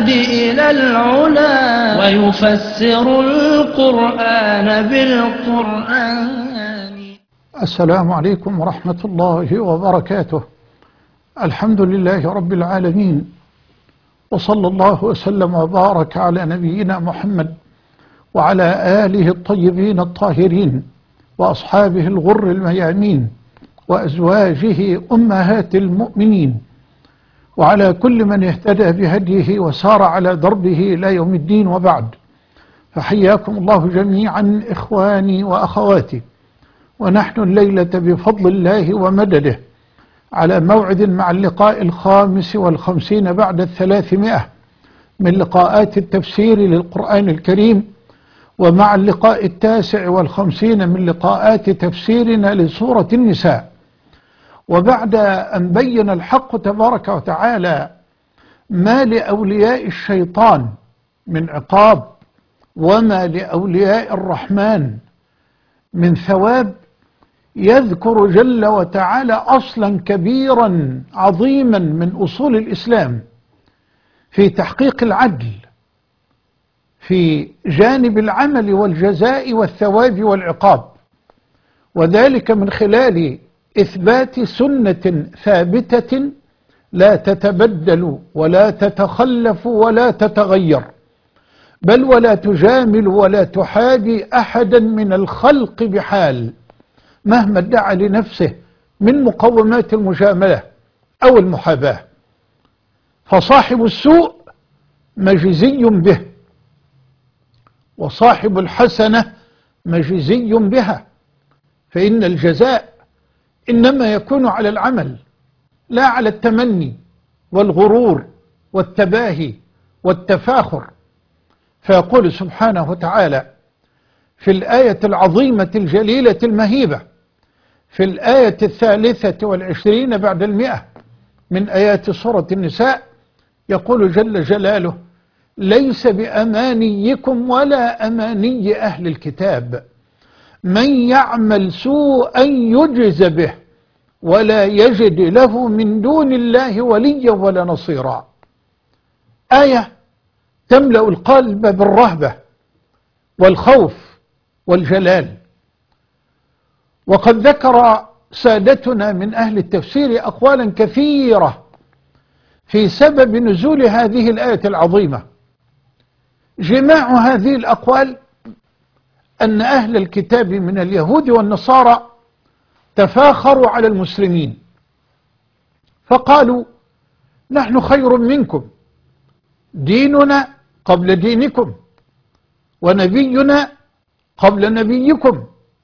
الهادي إلى العلا ويفسر القرآن بالقرآن. السلام عليكم ورحمة الله وبركاته. الحمد لله رب العالمين، وصلى الله وسلم وبارك على نبينا محمد وعلى آله الطيبين الطاهرين وأصحابه الغر الميامين وأزواجه أمهات المؤمنين وعلى كل من اهتدى بهديه وسار على دربه إلى يوم الدين، وبعد، فحياكم الله جميعا إخواني وأخواتي، ونحن الليلة بفضل الله ومدده على موعد مع اللقاء 55 بعد 300 من لقاءات التفسير للقرآن الكريم، ومع اللقاء 59 من لقاءات تفسيرنا لسورة النساء. وبعد أن بين الحق تبارك وتعالى ما لأولياء الشيطان من عقاب وما لأولياء الرحمن من ثواب، يذكر جل وتعالى أصلا كبيرا عظيما من أصول الإسلام في تحقيق العدل في جانب العمل والجزاء والثواب والعقاب، وذلك من خلال إثبات سنة ثابتة لا تتبدل ولا تتخلف ولا تتغير، بل ولا تجامل ولا تحادي أحدا من الخلق بحال مهما ادعى لنفسه من مقومات المجاملة أو المحاباة. فصاحب السوء مجزي به، وصاحب الحسنة مجزي بها، فإن الجزاء إنما يكون على العمل لا على التمني والغرور والتباهي والتفاخر. فيقول سبحانه وتعالى في الآية العظيمة الجليلة المهيبة في الآية 23 بعد 100 من آيات سورة النساء، يقول جل جلاله: ليس بأمانيكم ولا أماني أهل الكتاب، من يعمل سوءا يجز به ولا يجد له من دون الله وليا ولا نصيرا. آية تملأ القلب بالرهبة والخوف والجلال. وقد ذكر سادتنا من أهل التفسير أقوالا كثيرة في سبب نزول هذه الآية العظيمة. جماع هذه الأقوال أن أهل الكتاب من اليهود والنصارى تفاخروا على المسلمين، فقالوا: نحن خير منكم، ديننا قبل دينكم، ونبينا قبل نبيكم،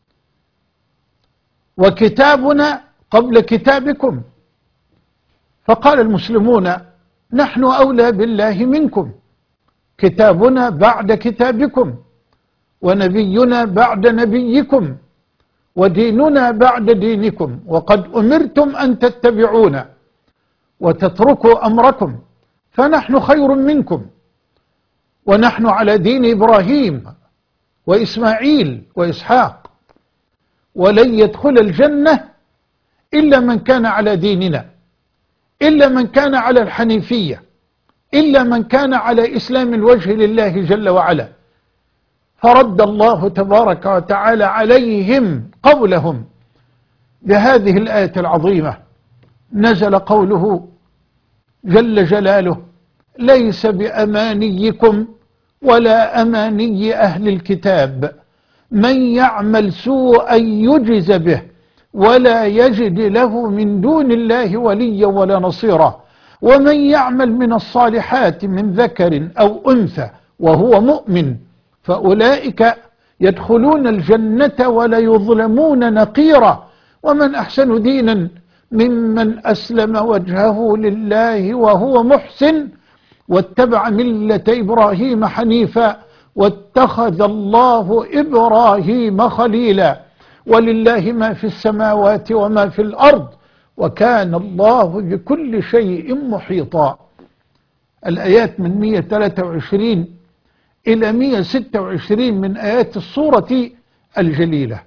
وكتابنا قبل كتابكم. فقال المسلمون: نحن أولى بالله منكم، كتابنا بعد كتابكم، ونبينا بعد نبيكم، وديننا بعد دينكم، وقد أمرتم أن تتبعونا وتتركوا أمركم، فنحن خير منكم، ونحن على دين إبراهيم وإسماعيل وإسحاق، ولن يدخل الجنة إلا من كان على ديننا، إلا من كان على الحنيفية، إلا من كان على إسلام الوجه لله جل وعلا. فرد الله تبارك وتعالى عليهم قولهم بهذه الآية العظيمة. نزل قوله جل جلاله: ليس بأمانيكم ولا أماني أهل الكتاب، من يعمل سوءا يجز به ولا يجد له من دون الله وليا ولا نصيرا، ومن يعمل من الصالحات من ذكر أو أنثى وهو مؤمن فأولئك يدخلون الجنة ولا يظلمون نقيرا، ومن أحسن دينا ممن أسلم وجهه لله وهو محسن واتبع ملة إبراهيم حنيفا واتخذ الله إبراهيم خليلا، ولله ما في السماوات وما في الأرض وكان الله بكل شيء محيطا. الآيات من 123 إلى 126 من آيات السورة الجليلة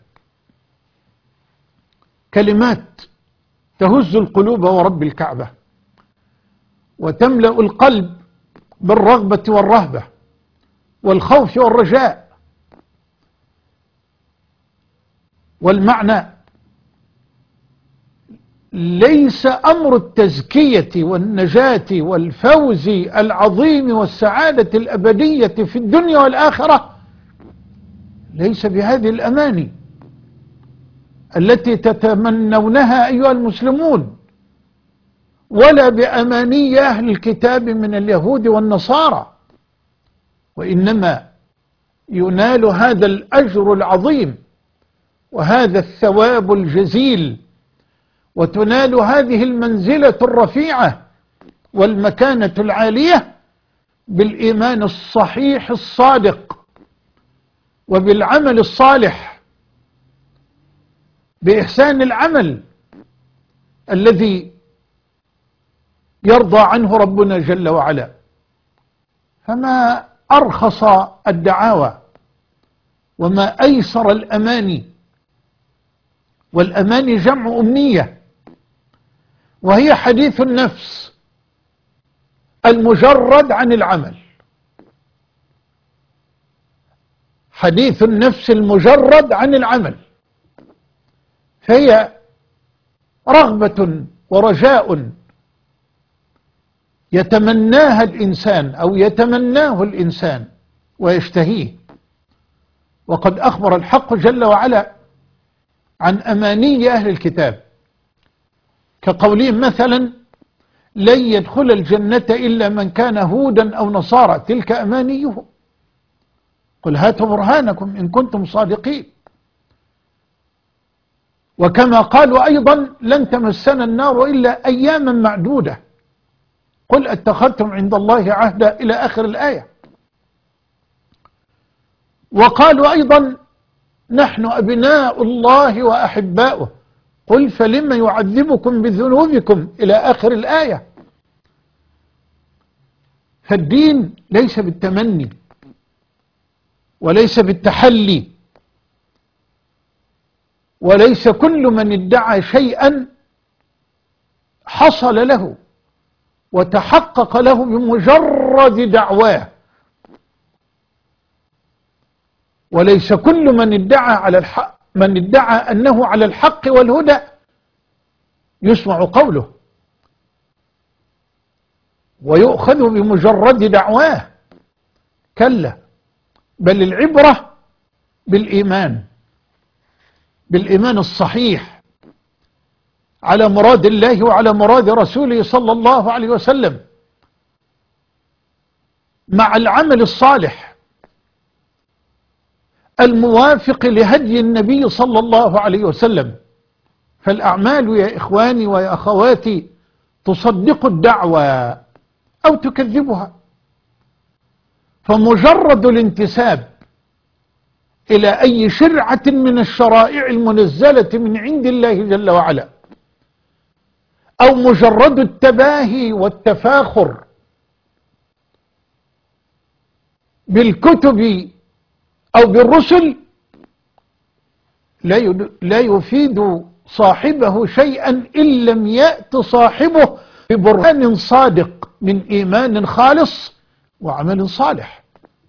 كلمات تهز القلوب ورب الكعبة وتملأ القلب بالرغبة والرهبة والخوف والرجاء. والمعنى ليس أمر التزكية والنجاة والفوز العظيم والسعادة الأبدية في الدنيا والآخرة ليس بهذه الأماني التي تتمنونها أيها المسلمون، ولا بأماني أهل الكتاب من اليهود والنصارى، وإنما ينال هذا الأجر العظيم وهذا الثواب الجزيل، وتنال هذه المنزلة الرفيعة والمكانة العالية بالإيمان الصحيح الصادق، وبالعمل الصالح، بإحسان العمل الذي يرضى عنه ربنا جل وعلا. فما أرخص الدعاوى وما أيسر الأماني، والأماني جمع أمنية، وهي حديث النفس المجرد عن العمل، حديث النفس المجرد عن العمل، فهي رغبة ورجاء يتمناها الإنسان أو يتمناه الإنسان ويشتهيه. وقد أخبر الحق جل وعلا عن أماني أهل الكتاب، كقولهم مثلا: لن يدخل الجنة إلا من كان هودا أو نصارى تلك أمانيهم قل هاتوا برهانكم إن كنتم صادقين. وكما قالوا أيضا: لن تمسنا النار إلا أياما معدودة قل اتخذتم عند الله عهدا إلى آخر الآية. وقالوا أيضا: نحن أبناء الله وأحباؤه قل فلم يعذبكم بذنوبكم إلى آخر الآية. فالدين ليس بالتمني وليس بالتحلي، وليس كل من ادعى شيئا حصل له وتحقق له بمجرد دعواه، وليس كل من ادعى على الحق أنه على الحق والهدى يسمع قوله ويؤخذ بمجرد دعواه. كلا، بل العبرة بالإيمان الصحيح على مراد الله وعلى مراد رسوله صلى الله عليه وسلم، مع العمل الصالح الموافق لهدي النبي صلى الله عليه وسلم. فالأعمال يا إخواني ويا أخواتي تصدق الدعوة أو تكذبها، فمجرد الانتساب إلى أي شرعة من الشرائع المنزلة من عند الله جل وعلا، أو مجرد التباهي والتفاخر بالكتب أو بالرسل لا يفيد صاحبه شيئا إن لم يأت صاحبه ببرهان صادق من إيمان خالص وعمل صالح.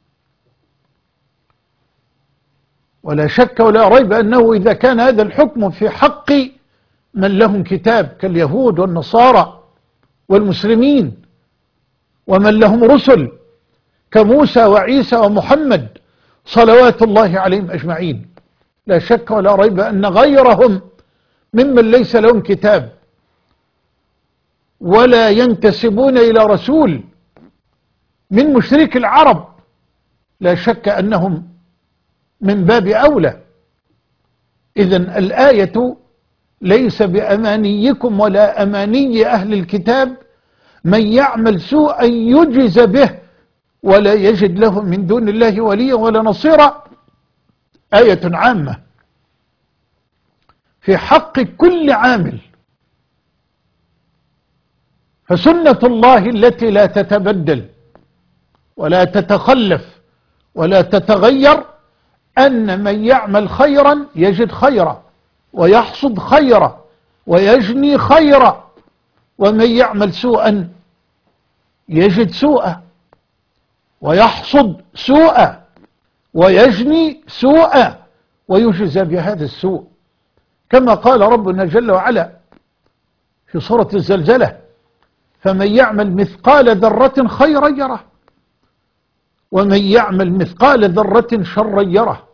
ولا شك ولا ريب أنه إذا كان هذا الحكم في حق من لهم كتاب كاليهود والنصارى والمسلمين، ومن لهم رسل كموسى وعيسى ومحمد صلوات الله عليهم أجمعين، لا شك ولا ريب أن غيرهم ممن ليس لهم كتاب ولا ينتسبون إلى رسول من مشرك العرب لا شك أنهم من باب أولى. إذن الآية ليس بأمانيكم ولا أماني أهل الكتاب من يعمل سوءا يجز به ولا يجد له من دون الله وليا ولا نصيرا، آية عامة في حق كل عامل. فسنة الله التي لا تتبدل ولا تتخلف ولا تتغير أن من يعمل خيرا يجد خيرا ويحصد خيرا ويجني خيرا، ومن يعمل سوءا يجد سوءا ويحصد سوءا ويجني سوءا ويجزى بهذا السوء، كما قال ربنا جل وعلا في سورة الزلزلة: فمن يعمل مثقال ذرة خيرا يره ومن يعمل مثقال ذرة شرا يره.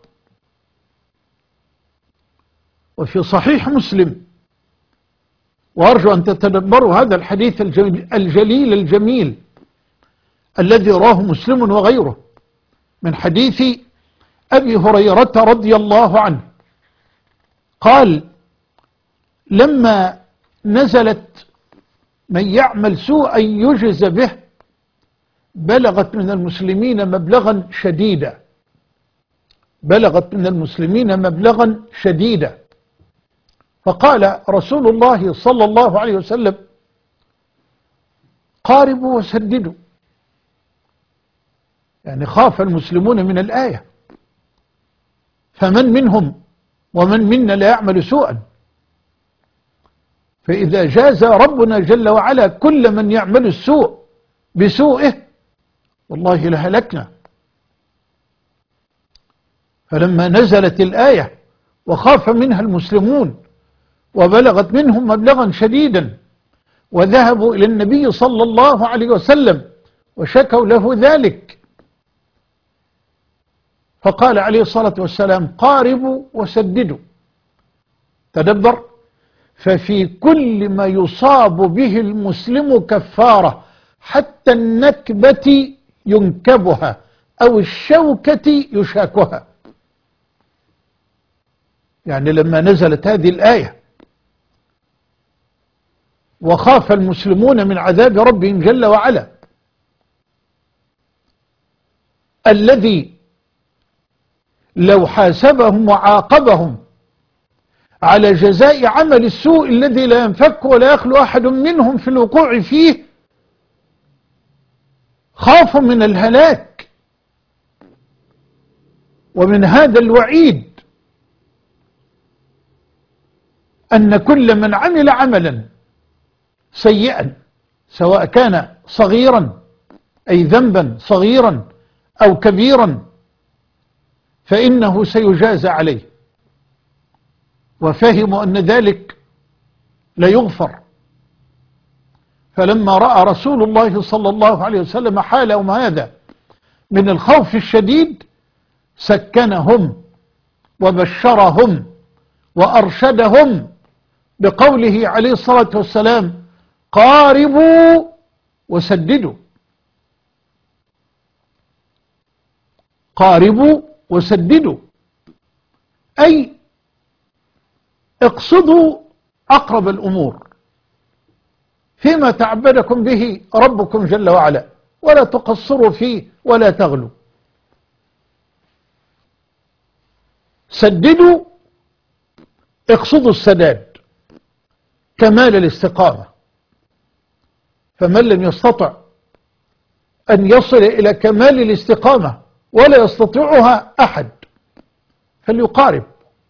وفي صحيح مسلم، وأرجو أن تتدبروا هذا الحديث الجليل الجميل الذي رواه مسلم وغيره، من حديث أبي هريرة رضي الله عنه قال: لما نزلت من يعمل سوءا يجز به بلغت من المسلمين مبلغا شديدا، بلغت من المسلمين مبلغا شديدا، فقال رسول الله صلى الله عليه وسلم: قاربوا وسددوا. يعني خاف المسلمون من الآية، فمن منهم ومن منا لا يعمل سوءا، فإذا جاز ربنا جل وعلا كل من يعمل السوء بسوءه والله لهلكنا. فلما نزلت الآية وخاف منها المسلمون وبلغت منهم مبلغا شديدا وذهبوا إلى النبي صلى الله عليه وسلم وشكوا له ذلك، فقال عليه الصلاة والسلام: قاربوا وسددوا. تدبر: ففي كل ما يصاب به المسلم كفارة، حتى النكبة ينكبها أو الشوكة يشاكها. يعني لما نزلت هذه الآية وخاف المسلمون من عذاب ربهم جل وعلا الذي لو حاسبهم وعاقبهم على جزاء عمل السوء الذي لا ينفك ولا يخلو أحد منهم في الوقوع فيه، خافوا من الهلاك ومن هذا الوعيد أن كل من عمل عملا سيئا سواء كان صغيرا أي ذنبا صغيرا أو كبيرا فإنه سيجازى عليه، وفهموا أن ذلك لا يغفر. فلما رأى رسول الله صلى الله عليه وسلم حالهم هذا من الخوف الشديد سكنهم وبشرهم وأرشدهم بقوله عليه الصلاة والسلام: قاربوا وسددوا. قاربوا وسددوا أي اقصدوا أقرب الأمور فيما تعبدكم به ربكم جل وعلا، ولا تقصروا فيه ولا تغلوا. سددوا اقصدوا السداد، كمال الاستقامة. فمن لم يستطع أن يصل إلى كمال الاستقامة ولا يستطيعها أحد فليقارب،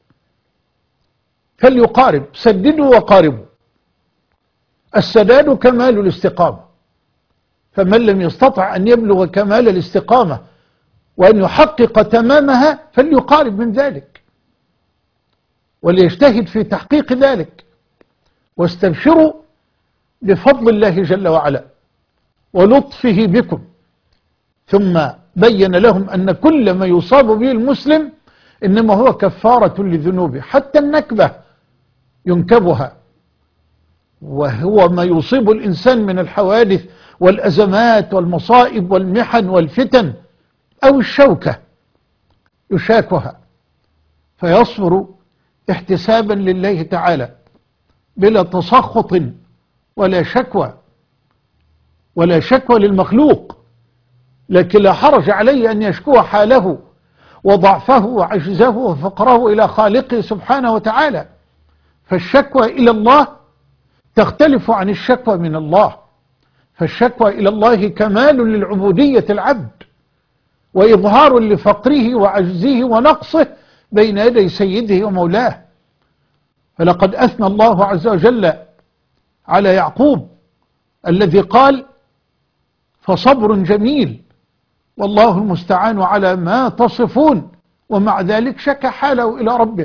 فليقارب. سددوا وقاربوا. السداد كمال الاستقامة، فمن لم يستطع أن يبلغ كمال الاستقامة وأن يحقق تمامها فليقارب من ذلك وليجتهد في تحقيق ذلك. واستبشروا بفضل الله جل وعلا ولطفه بكم. ثم بين لهم أن كل ما يصاب به المسلم إنما هو كفارة لذنوبه، حتى النكبة ينكبها، وهو ما يصيب الإنسان من الحوادث والأزمات والمصائب والمحن والفتن، أو الشوكة يشاكها، فيصبر احتسابا لله تعالى بلا تسخط ولا شكوى، ولا شكوى للمخلوق. لكن لا حرج عليه أن يشكو حاله وضعفه وعجزه وفقره إلى خالقه سبحانه وتعالى. فالشكوى إلى الله تختلف عن الشكوى من الله، فالشكوى إلى الله كمال للعبودية العبد وإظهار لفقره وعجزه ونقصه بين يدي سيده ومولاه. فلقد أثنى الله عز وجل على يعقوب الذي قال: فصبر جميل والله المستعان على ما تصفون. ومع ذلك شكى حاله إلى ربه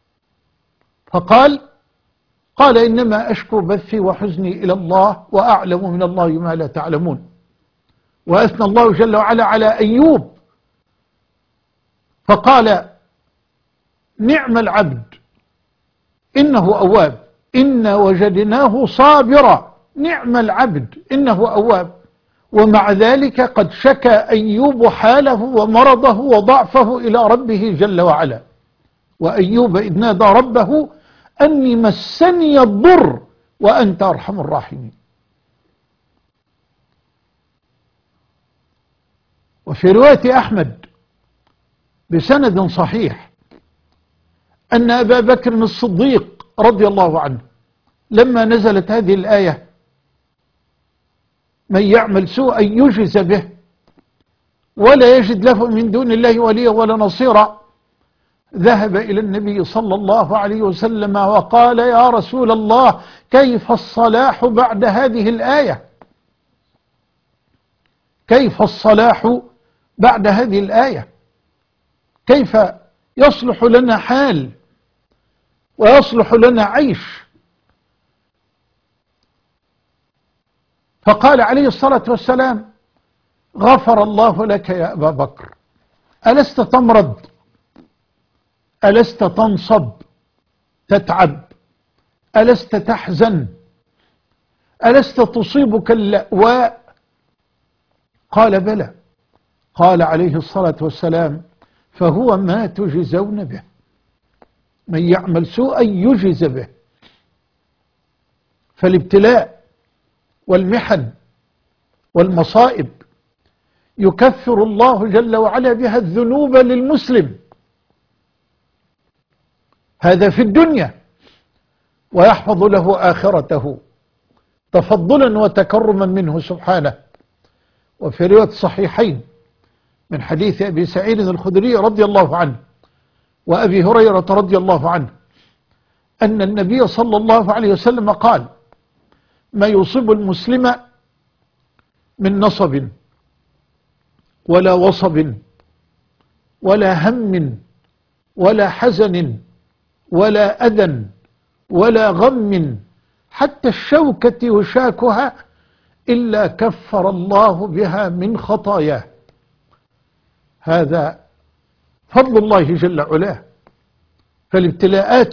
فقال إنما أشكو بثي وحزني إلى الله وأعلم من الله ما لا تعلمون. وأثنى الله جل وعلا على أيوب فقال نعم العبد إنه أواب إنا وجدناه صابرا نعم العبد إنه أواب. ومع ذلك قد شكى أيوب حاله ومرضه وضعفه إلى ربه جل وعلا. وأيوب إذ نادى ربه أني مسني الضر وأنت أرحم الراحمين. وفي رواية أحمد بسند صحيح أن أبا بكر الصديق رضي الله عنه لما نزلت هذه الآية من يعمل سوءا يجز به ولا يجد له من دون الله وليا ولا نصيرا ذهب إلى النبي صلى الله عليه وسلم وقال يا رسول الله كيف الصلاح بعد هذه الآية؟ كيف الصلاح بعد هذه الآية؟ كيف يصلح لنا حال ويصلح لنا عيش؟ فقال عليه الصلاة والسلام غفر الله لك يا أبا بكر ألست تمرض ألست تنصب تتعب ألست تحزن ألست تصيبك اللأواء؟ قال بلى. قال عليه الصلاة والسلام فهو ما تجزون به من يعمل سوءا يجز به. فالابتلاء والمحن والمصائب يكفر الله جل وعلا بها الذنوب للمسلم هذا في الدنيا ويحفظ له آخرته تفضلا وتكرما منه سبحانه. وفي رواية الصحيحين من حديث أبي سعيد الخدري رضي الله عنه وأبي هريرة رضي الله عنه أن النبي صلى الله عليه وسلم قال ما يصيب المسلم من نصب ولا وصب ولا هم ولا حزن ولا أذى ولا غم حتى الشوكة يشاكها إلا كفر الله بها من خطاياه. هذا فضل الله جل علاه. فالابتلاءات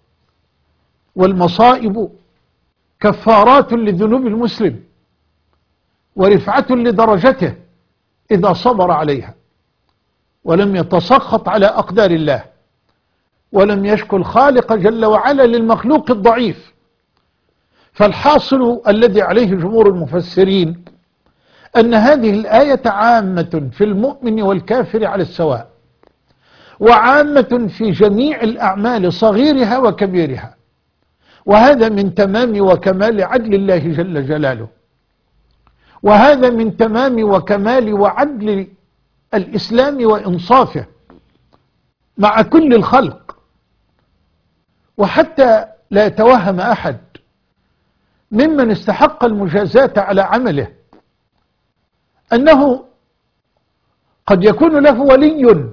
والمصائب كفارات لذنوب المسلم ورفعة لدرجته إذا صبر عليها ولم يتسخط على أقدار الله ولم يشكو الخالق جل وعلا للمخلوق الضعيف. فالحاصل الذي عليه جمهور المفسرين أن هذه الآية عامة في المؤمن والكافر على السواء وعامة في جميع الأعمال صغيرها وكبيرها. وهذا من تمام وكمال عدل الله جل جلاله وهذا من تمام وكمال وعدل الإسلام وإنصافه مع كل الخلق. وحتى لا يتوهم أحد ممن استحق المجازاة على عمله أنه قد يكون له ولي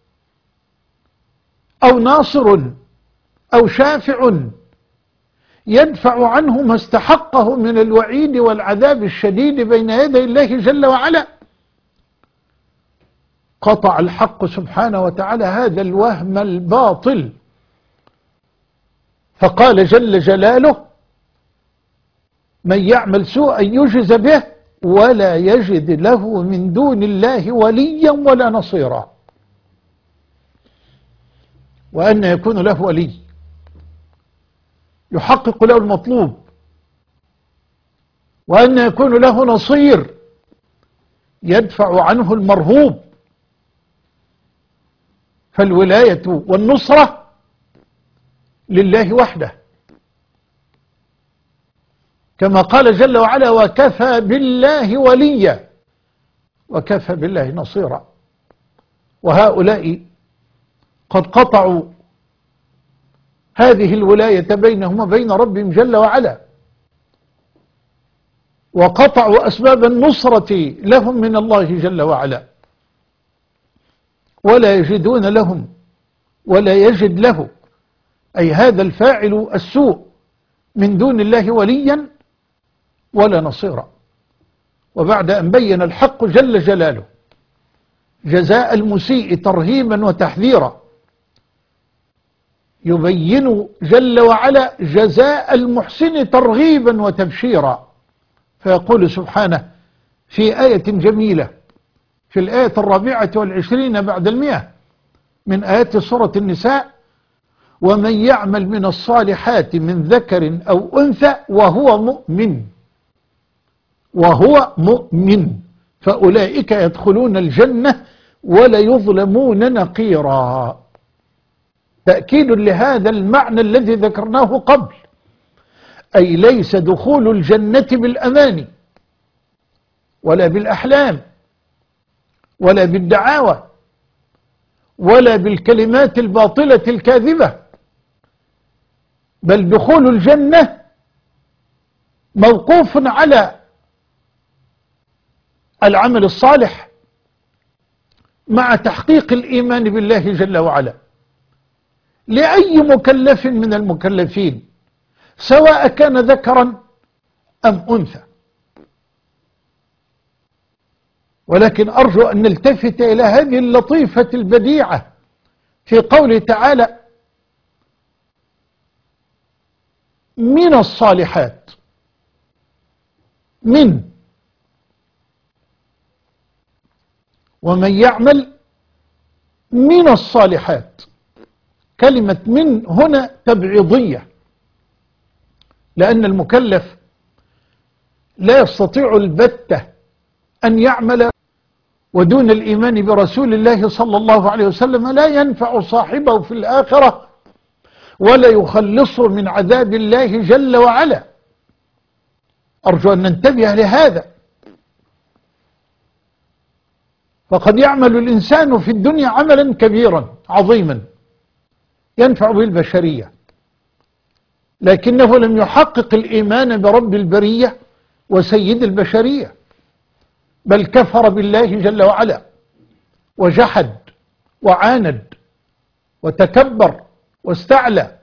أو ناصر أو شافع يدفع عنه ما استحقه من الوعيد والعذاب الشديد بين يدي الله جل وعلا. قطع الحق سبحانه وتعالى هذا الوهم الباطل فقال جل جلاله من يعمل سوءا يجز به ولا يجد له من دون الله وليا ولا نصيرا. وأن يكون له ولي يحقق له المطلوب وأن يكون له نصير يدفع عنه المرهوب. فالولاية والنصرة لله وحده كما قال جل وعلا وكفى بالله وليا وكفى بالله نصيرا. وهؤلاء قد قطعوا هذه الولاية بينهم وبين ربهم جل وعلا وقطعوا أسباب النصرة لهم من الله جل وعلا ولا يجدون لهم ولا يجد له، أي هذا الفاعل السوء، من دون الله وليا ولا نصيرا. وبعد أن بين الحق جل جلاله جزاء المسيء ترهيبا وتحذيرا، يبين جل وعلا جزاء المحسن ترغيبا وتبشيرا، فيقول سبحانه في آية جميلة في الآية 24 بعد 100 من آيات سورة النساء: ومن يعمل من الصالحات من ذكر أو أنثى وهو مؤمن فأولئك يدخلون الجنة ولا يظلمون نقيرا. تأكيد لهذا المعنى الذي ذكرناه قبل، أي ليس دخول الجنة بالأماني ولا بالأحلام ولا بالدعاوى ولا بالكلمات الباطلة الكاذبة، بل دخول الجنة موقوف على العمل الصالح مع تحقيق الإيمان بالله جل وعلا لأي مكلف من المكلفين، سواء كان ذكرا أم أنثى. ولكن أرجو أن نلتفت إلى هذه اللطيفة البديعة في قوله تعالى: من الصالحات. ومن يعمل من الصالحات، كلمة من هنا تبعيضية، لأن المكلف لا يستطيع البتة أن يعمل ودون الإيمان برسول الله صلى الله عليه وسلم لا ينفع صاحبه في الآخرة ولا يخلصه من عذاب الله جل وعلا. أرجو أن ننتبه لهذا، فقد يعمل الإنسان في الدنيا عملا كبيرا عظيما ينفع به البشرية، لكنه لم يحقق الإيمان برب البرية وسيد البشرية، بل كفر بالله جل وعلا وجحد وعاند وتكبر واستعلى.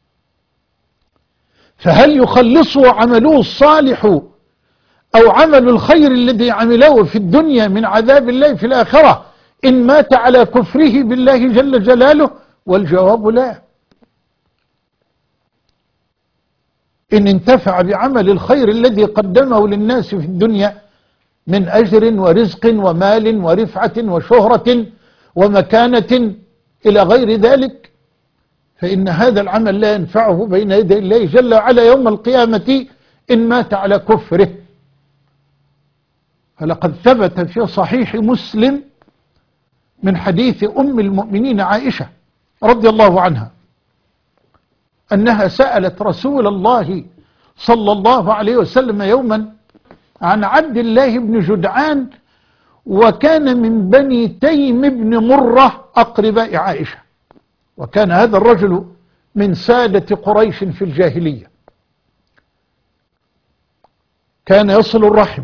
فهل يخلصه عمله الصالح أو عمل الخير الذي عمله في الدنيا من عذاب الله في الآخرة إن مات على كفره بالله جل جلاله؟ والجواب لا. إن انتفع بعمل الخير الذي قدمه للناس في الدنيا من أجر ورزق ومال ورفعة وشهرة ومكانة إلى غير ذلك، فإن هذا العمل لا ينفعه بين يدي الله جل وعلا يوم القيامة إن مات على كفره. فلقد ثبت في صحيح مسلم من حديث أم المؤمنين عائشة رضي الله عنها أنها سألت رسول الله صلى الله عليه وسلم يوما عن عبد الله بن جدعان، وكان من بني تيم بن مرة أقرباء عائشة، وكان هذا الرجل من سادة قريش في الجاهلية، كان يصل الرحم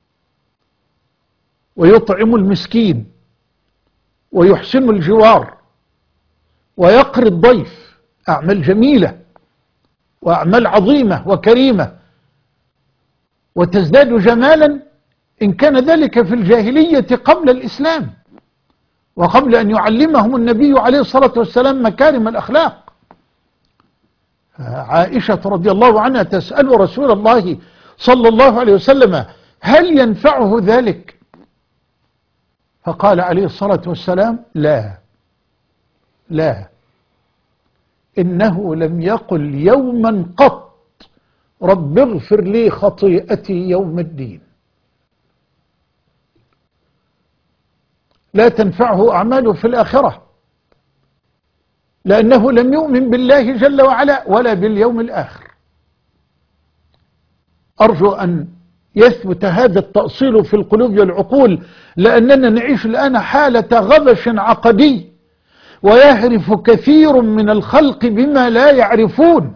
ويطعم المسكين ويحسن الجوار ويقري الضيف، أعمال جميلة وأعمال عظيمة وكريمة وتزداد جمالا إن كان ذلك في الجاهلية قبل الإسلام وقبل أن يعلمهم النبي عليه الصلاة والسلام مكارم الأخلاق. عائشة رضي الله عنها تسأل رسول الله صلى الله عليه وسلم هل ينفعه ذلك؟ فقال عليه الصلاة والسلام: لا، إنه لم يقل يوما قط رب اغفر لي خطيئتي يوم الدين. لا تنفعه أعماله في الآخرة، لأنه لم يؤمن بالله جل وعلا ولا باليوم الآخر. أرجو أن يثبت هذا التأصيل في القلوب والعقول، لأننا نعيش الآن حالة غبش عقدي، ويعرف كثير من الخلق بما لا يعرفون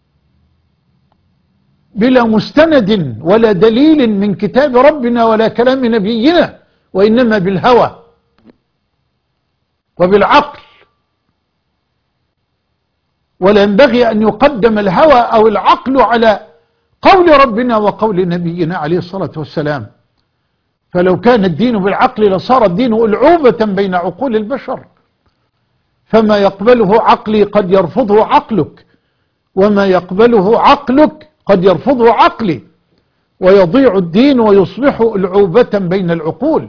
بلا مستند ولا دليل من كتاب ربنا ولا كلام نبينا، وإنما بالهوى. وبالعقل، ولا ينبغي أن يقدم الهوى أو العقل على قول ربنا وقول نبينا عليه الصلاة والسلام. فلو كان الدين بالعقل لصار الدين ألعوبة بين عقول البشر، فما يقبله عقلي قد يرفضه عقلك، وما يقبله عقلك قد يرفضه عقلي، ويضيع الدين ويصبح ألعوبة بين العقول.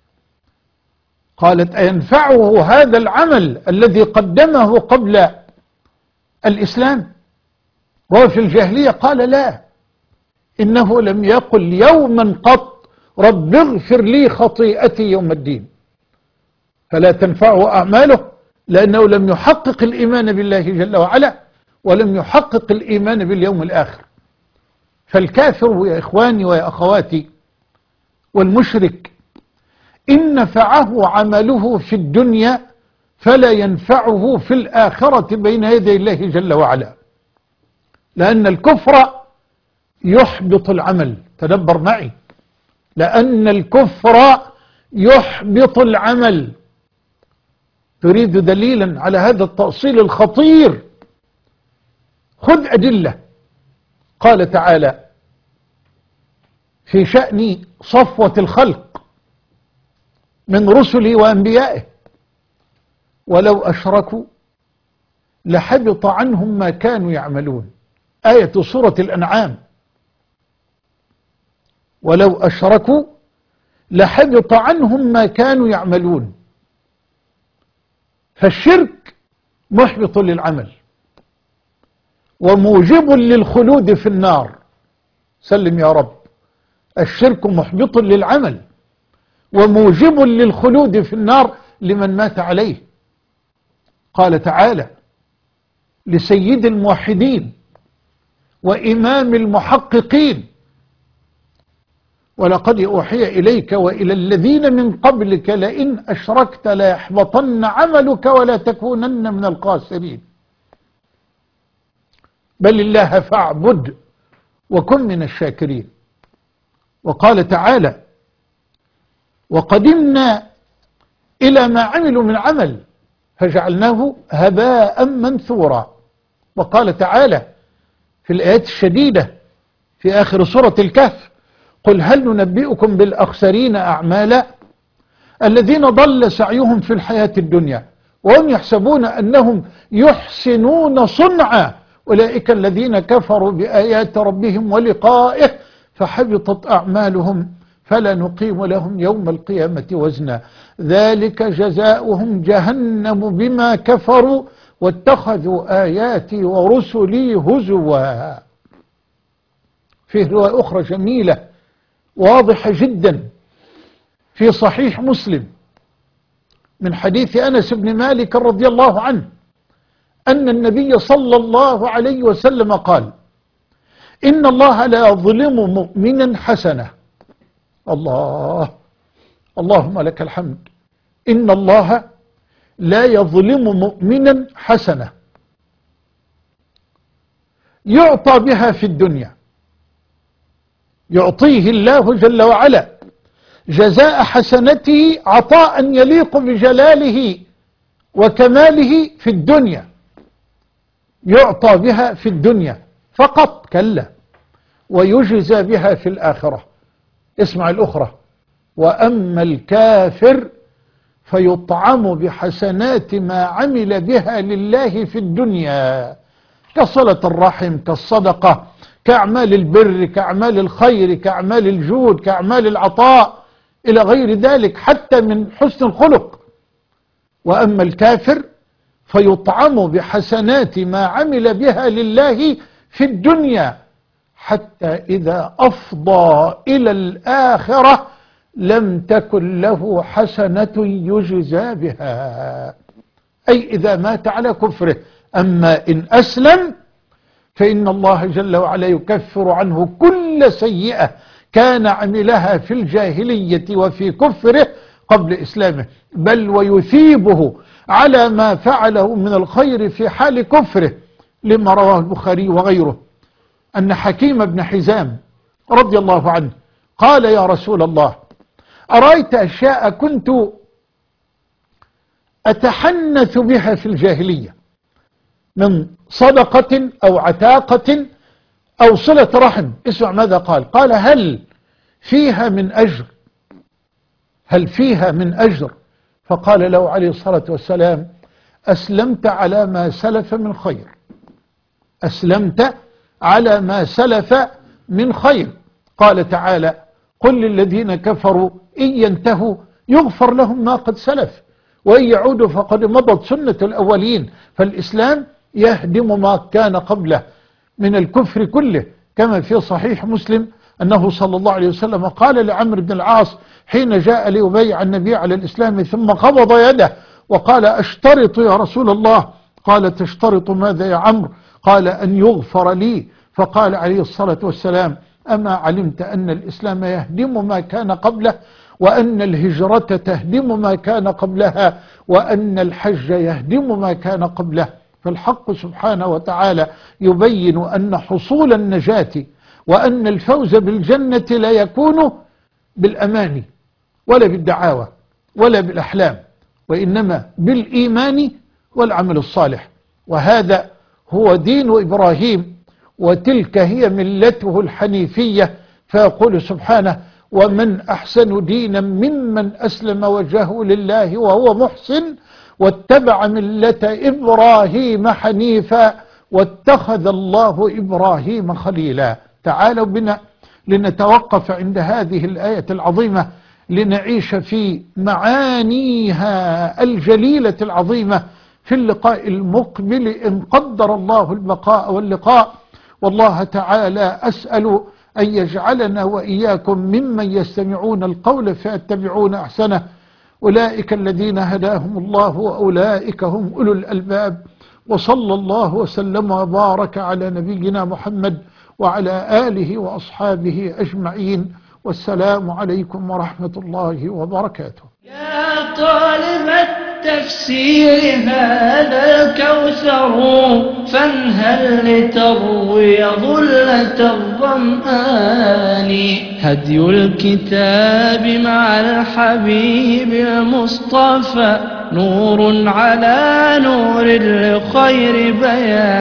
قالت أينفعه هذا العمل الذي قدمه قبل الإسلام وهو في الجاهلية؟ قال لا، إنه لم يقل يوما قط رب اغفر لي خطيئتي يوم الدين، فلا تنفعه أعماله، لأنه لم يحقق الإيمان بالله جل وعلا، ولم يحقق الإيمان باليوم الآخر. فالكافر يا إخواني ويا أخواتي والمشرك إن نفعه عمله في الدنيا فلا ينفعه في الآخرة بين يدي الله جل وعلا، لأن الكفر يحبط العمل. تدبر معي، لأن الكفر يحبط العمل. تريد دليلا على هذا التأصيل الخطير؟ خذ أدلة. قال تعالى في شأن صفوة الخلق من رسله وأنبيائه: ولو أشركوا لحبط عنهم ما كانوا يعملون. آية سورة الأنعام. ولو أشركوا لحبط عنهم ما كانوا يعملون. فالشرك محبط للعمل وموجب للخلود في النار. سلم يا رب. الشرك محبط للعمل وموجب للخلود في النار لمن مات عليه. قال تعالى لسيد الموحدين وإمام المحققين: ولقد أوحي إليك وإلى الذين من قبلك لئن أشركت ليحبطن عملك ولا تكونن من الخاسرين. بل الله فاعبد وكن من الشاكرين. وقال تعالى: وقدمنا إلى ما عملوا من عمل فجعلناه هباء منثورا. وقال تعالى في الآيات الشديدة في آخر سورة الكهف: قل هل ننبئكم بالأخسرين أعمالا الذين ضل سعيهم في الحياة الدنيا وهم يحسبون أنهم يحسنون صنعا أولئك الذين كفروا بآيات ربهم ولقائه فحبطت أعمالهم فلا نقيم لهم يوم القيامة وزنا ذلك جزاؤهم جهنم بما كفروا واتخذوا آياتي ورسلي هزوا. فيه رواية أخرى جميلة واضحة جدا في صحيح مسلم من حديث أنس بن مالك رضي الله عنه أن النبي صلى الله عليه وسلم قال: إن الله لا يظلم مؤمنا حسنة. اللهم لك الحمد. إن الله لا يظلم مؤمنا حسنة يعطى بها في الدنيا، يعطيه الله جل وعلا جزاء حسنته عطاء يليق بجلاله وكماله في الدنيا، يعطى بها في الدنيا فقط، كلا، ويجزى بها في الآخرة. اسمع الأخرى: وأما الكافر فيطعم بحسنات ما عمل بها لله في الدنيا كصلة الرحم، كالصدقة، كأعمال البر، كأعمال الخير، كأعمال الجود، كأعمال العطاء إلى غير ذلك حتى من حسن الخلق. وأما الكافر فيطعم بحسنات ما عمل بها لله في الدنيا حتى إذا أفضى إلى الآخرة لم تكن له حسنة يجزى بها، أي إذا مات على كفره. أما إن أسلم فإن الله جل وعلا يكفر عنه كل سيئة كان عملها في الجاهلية وفي كفره قبل إسلامه، بل ويثيبه على ما فعله من الخير في حال كفره، لما رواه البخاري وغيره أن حكيم بن حزام رضي الله عنه قال: يا رسول الله، أرأيت أشياء كنت أتحنث بها في الجاهلية من صدقة أو عتاقة أو صلة رحم. اسمع ماذا قال. قال هل فيها من أجر؟ هل فيها من أجر؟ فقال له عليه الصلاة والسلام أسلمت على ما سلف من خير. أسلمت على ما سلف من خير. قال تعالى قل للذين كفروا إن ينتهوا يغفر لهم ما قد سلف وإن يعودوا فقد مضت سنة الأولين. فالإسلام يهدم ما كان قبله من الكفر كله، كما في صحيح مسلم أنه صلى الله عليه وسلم قال لعمرو بن العاص حين جاء ليبايع النبي على الإسلام ثم قبض يده وقال أشترط يا رسول الله. قال تشترط ماذا يا عمرو؟ قال أن يغفر لي. فقال عليه الصلاة والسلام أما علمت أن الإسلام يهدم ما كان قبله وأن الهجرة تهدم ما كان قبلها وأن الحج يهدم ما كان قبله. فالحق سبحانه وتعالى يبين أن حصول النجاة وأن الفوز بالجنة لا يكون بالأماني ولا بالدعاوى ولا بالأحلام، وإنما بالإيمان والعمل الصالح. وهذا هو دين إبراهيم وتلك هي ملته الحنيفية. فيقول سبحانه ومن أحسن دينا ممن أسلم وجهه لله وهو محسن واتبع ملة إبراهيم حنيفا واتخذ الله إبراهيم خليلا. تعالوا بنا لنتوقف عند هذه الآية العظيمة لنعيش في معانيها الجليلة العظيمة في اللقاء المقبل إن قدر الله البقاء واللقاء. والله تعالى أسأل أن يجعلنا وإياكم ممن يستمعون القول فيتبعون أحسنه. أولئك الذين هداهم الله وأولئك هم أولو الألباب. وصلى الله وسلم وبارك على نبينا محمد وعلى آله وأصحابه أجمعين. والسلام عليكم ورحمة الله وبركاته. يا طالب التفسير هذا الكوثر فانهل لتروي ظلة الظمآن. هدي الكتاب مع الحبيب المصطفى نور على نور لخير بيان.